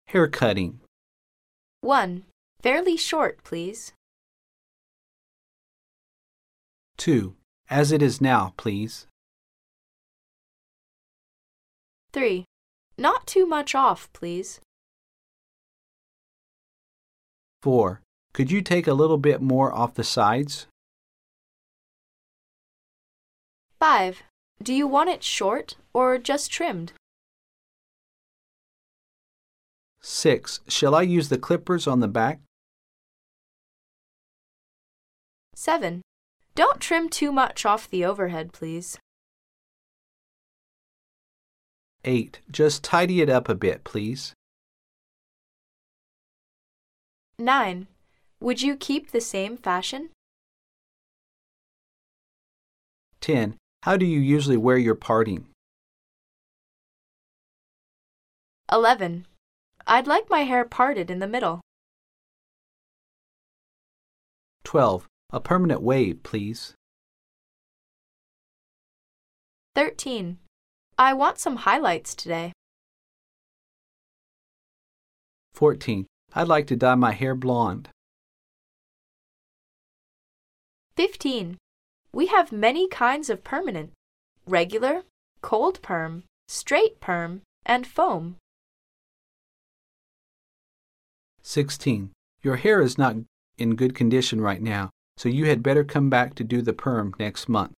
Hair cutting. 1. Fairly short, please. 2. As it is now, please. 3. Not too much off, please. 4. Could you take a little bit more off the sides? 5. Do you want it short or just trimmed? 6. Shall I use the clippers on the back? 7. Don't trim too much off the overhead, please. 8. Just tidy it up a bit, please. 9. Would you keep the same fashion? 10. How do you usually wear your parting? 11. I'd like my hair parted in the middle. 12. A permanent wave, please. 13. I want some highlights today. 14. I'd like to dye my hair blonde. 15. We have many kinds of permanent: regular, cold perm, straight perm, and foam. 16. Your hair is not in good condition right now, so you had better come back to do the perm next month.